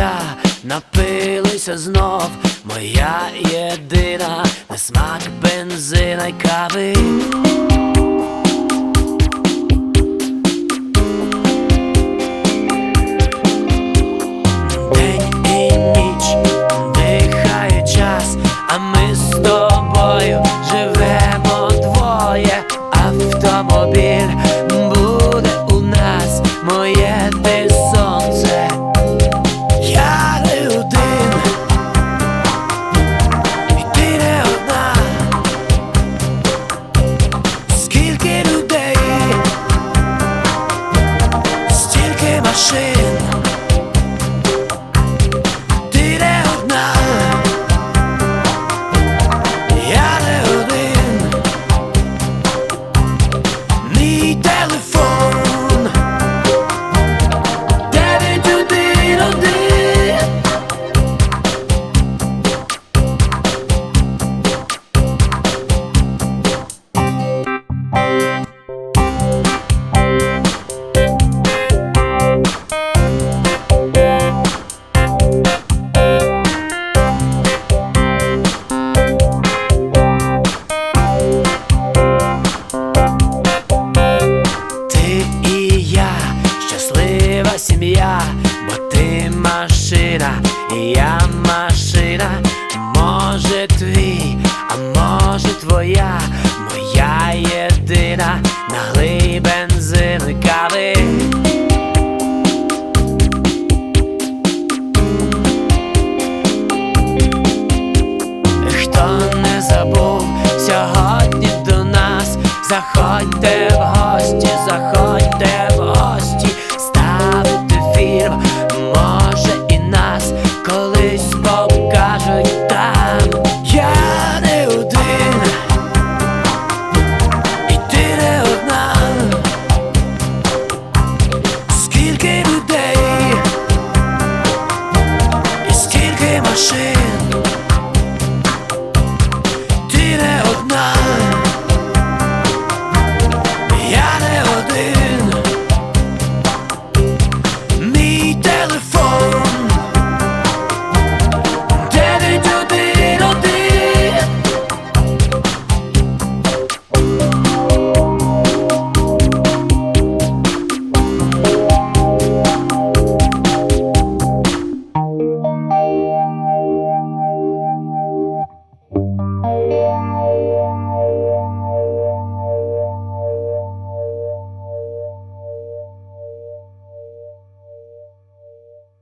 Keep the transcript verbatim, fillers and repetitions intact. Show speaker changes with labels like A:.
A: я напилися знов, моя єдина, на смак бензина й кави. День і ніч дихає час, а ми з тобою живемо двоє. Автомобіль буде у нас, моє ти сонце. Я не один, і ти не одна. Скільки людей, стільки машин. Ти не одна, я не один. Мій телефон дев'ять один один. Ти і я, щаслива сім'я, бо ти машина, і я машина. Може твій, а може твоя, моя єдина, налий бензин і кави. Хто не забув, сьогодні до нас заходьте в гості, заходьте в гості, ставити фільм, може і нас колись покажуть там. Я не один, і ти не одна. Скільки людей, і скільки машин.